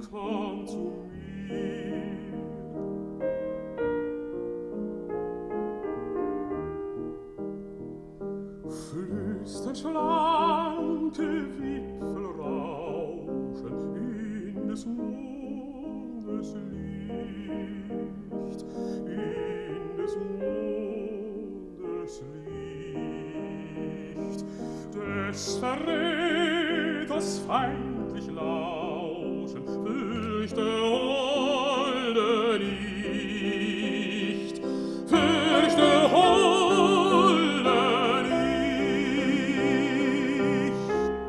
komm zu mir. Flüstern schlanke Wipfel rauschen in des Mondes Licht, in des Mondes Licht, des Verräters feindlich lauschen, fürchte holde nicht, fürchte holde nicht.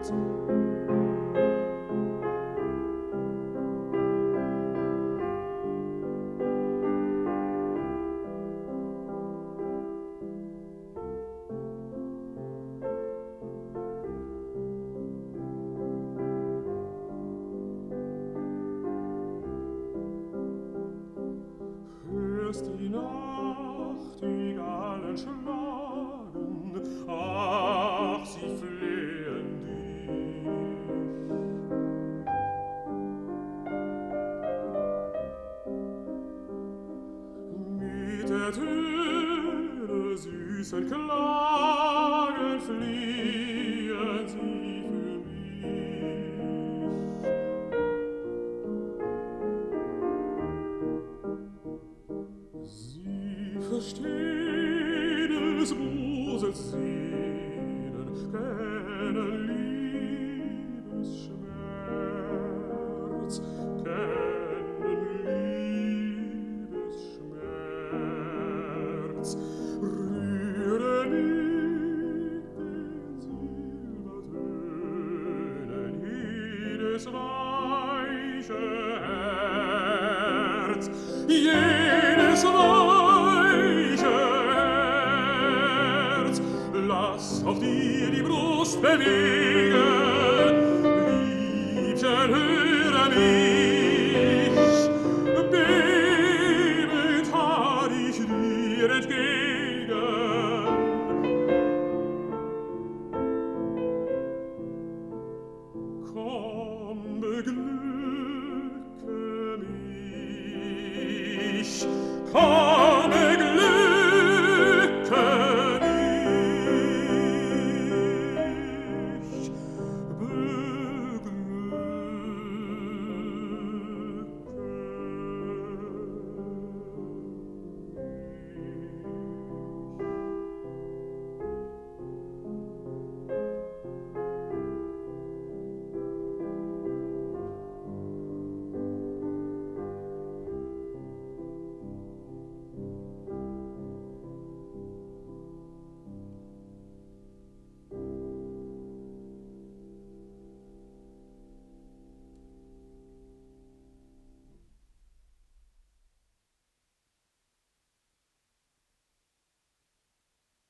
Hörst die Nachtigallen schlagen, ach, sie flehen dich. Mit der Töne süßen Klagen fliehen sie für mich. Sie verstehen des Moses Sehnen, kennen Liebesschmerz, kennen Liebesschmerz. Rühre nicht den Silbertönen jedes weiche Herz, jedes weiche Herz. Lass auch dir die Brust bewegen, Liebchen, höre mich, bebend fahr ich dir entgegen. Komm, beglücke mich, komm,